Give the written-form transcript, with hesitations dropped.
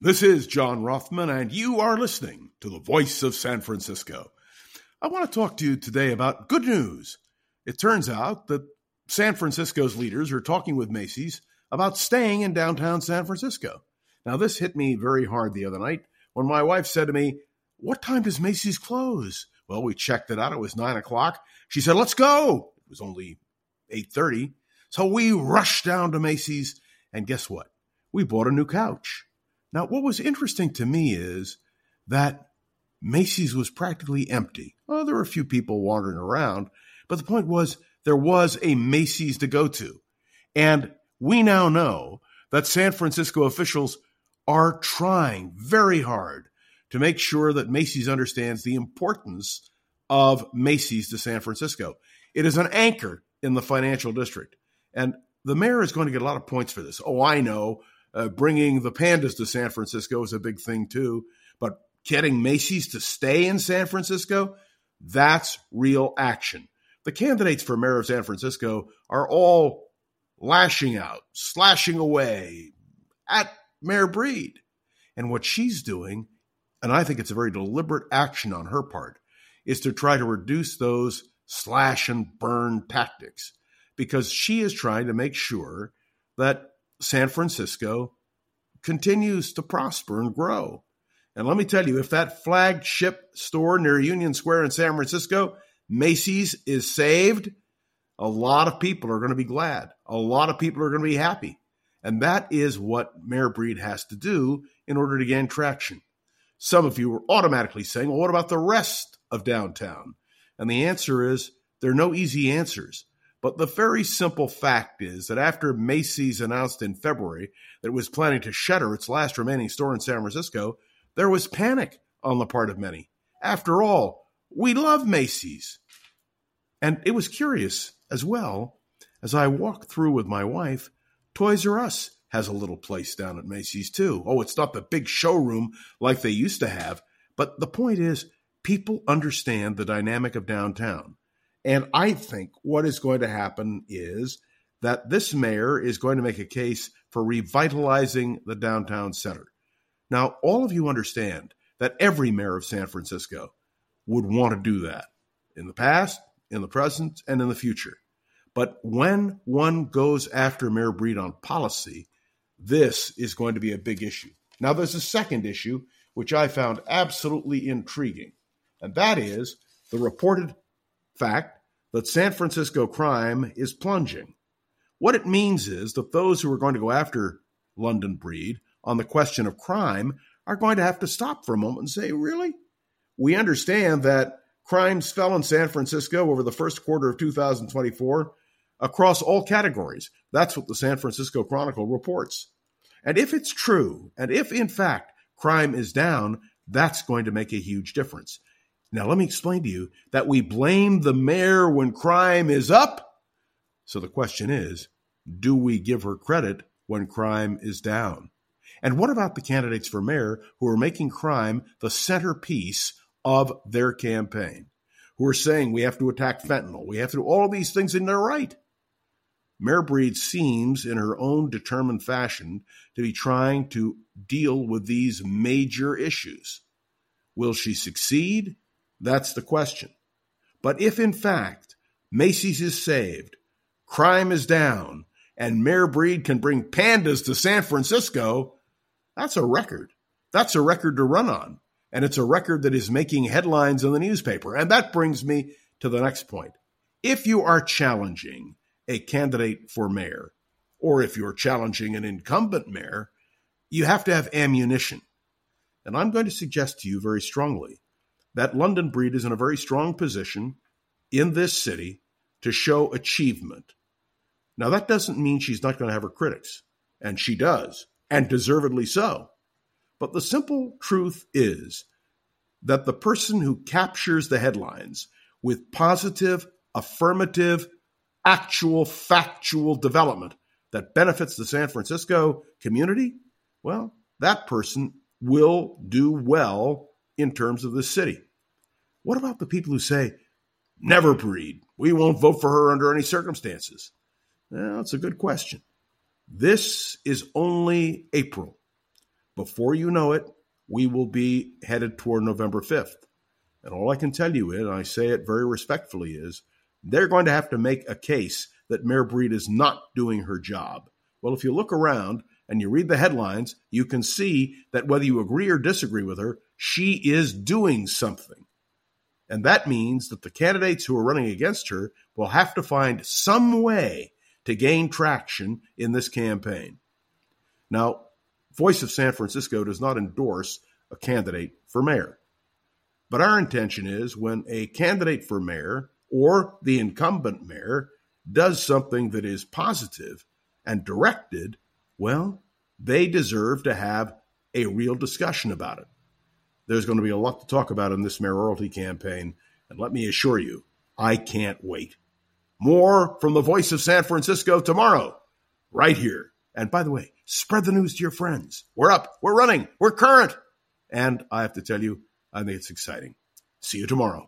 This is John Rothman, and you are listening to the Voice of San Francisco. I want to talk to you today about good news. It turns out that San Francisco's leaders are talking with Macy's about staying in downtown San Francisco. Now, this hit me very hard the other night when my wife said to me, "What time does Macy's close?" Well, we checked it out. It was 9 o'clock. She said, "Let's go." It was only 8:30. So we rushed down to Macy's, and guess what? We bought a new couch. Now, what was interesting to me is that Macy's was practically empty. Well, there were a few people wandering around, but the point was there was a Macy's to go to. And we now know that San Francisco officials are trying very hard to make sure that Macy's understands the importance of Macy's to San Francisco. It is an anchor in the financial district. And the mayor is going to get a lot of points for this. Oh, I know. Bringing the pandas to San Francisco is a big thing too, but getting Macy's to stay in San Francisco, that's real action. The candidates for mayor of San Francisco are all lashing out, slashing away at Mayor Breed. And what she's doing, and I think it's a very deliberate action on her part, is to try to reduce those slash and burn tactics, because she is trying to make sure that San Francisco continues to prosper and grow. And let me tell you, if that flagship store near Union Square in San Francisco, Macy's, is saved, a lot of people are going to be glad. A lot of people are going to be happy. And that is what Mayor Breed has to do in order to gain traction. Some of you are automatically saying, well, what about the rest of downtown? And the answer is there are no easy answers. But the very simple fact is that after Macy's announced in February that it was planning to shutter its last remaining store in San Francisco, there was panic on the part of many. After all, we love Macy's. And it was curious as well, as I walked through with my wife, Toys R Us has a little place down at Macy's too. Oh, it's not the big showroom like they used to have, but the point is people understand the dynamic of downtown. And I think what is going to happen is that this mayor is going to make a case for revitalizing the downtown center. Now, all of you understand that every mayor of San Francisco would want to do that in the past, in the present, and in the future. But when one goes after Mayor Breed on policy, this is going to be a big issue. Now, there's a second issue, which I found absolutely intriguing, and that is the reported fact that San Francisco crime is plunging. What it means is that those who are going to go after London Breed on the question of crime are going to have to stop for a moment and say, really? We understand that crimes fell in San Francisco over the first quarter of 2024 across all categories. That's what the San Francisco Chronicle reports. And if it's true, and if in fact crime is down, that's going to make a huge difference. Now, let me explain to you that we blame the mayor when crime is up. So the question is, do we give her credit when crime is down? And what about the candidates for mayor who are making crime the centerpiece of their campaign, who are saying we have to attack fentanyl, we have to do all of these things, and they're right? Mayor Breed seems, in her own determined fashion, to be trying to deal with these major issues. Will she succeed? That's the question. But if, in fact, Macy's is saved, crime is down, and Mayor Breed can bring pandas to San Francisco, that's a record. That's a record to run on. And it's a record that is making headlines in the newspaper. And that brings me to the next point. If you are challenging a candidate for mayor, or if you're challenging an incumbent mayor, you have to have ammunition. And I'm going to suggest to you very strongly that London Breed is in a very strong position in this city to show achievement. Now, that doesn't mean she's not going to have her critics, and she does, and deservedly so. But the simple truth is that the person who captures the headlines with positive, affirmative, actual, factual development that benefits the San Francisco community, well, that person will do well in terms of the city. What about the people who say, never Breed, we won't vote for her under any circumstances? Well, it's a good question. This is only April. before you know it, we will be headed toward November 5th. And all I can tell you is, and I say it very respectfully, is they're going to have to make a case that Mayor Breed is not doing her job. Well, if you look around and you read the headlines, you can see that whether you agree or disagree with her, she is doing something. And that means that the candidates who are running against her will have to find some way to gain traction in this campaign. Now, Voice of San Francisco does not endorse a candidate for mayor. But our intention is when a candidate for mayor or the incumbent mayor does something that is positive and directed, well, they deserve to have a real discussion about it. There's going to be a lot to talk about in this mayoralty campaign, and let me assure you, I can't wait. More from the Voice of San Francisco tomorrow, right here. And by the way, spread the news to your friends. We're up, we're running, we're current. And I have to tell you, I think it's exciting. See you tomorrow.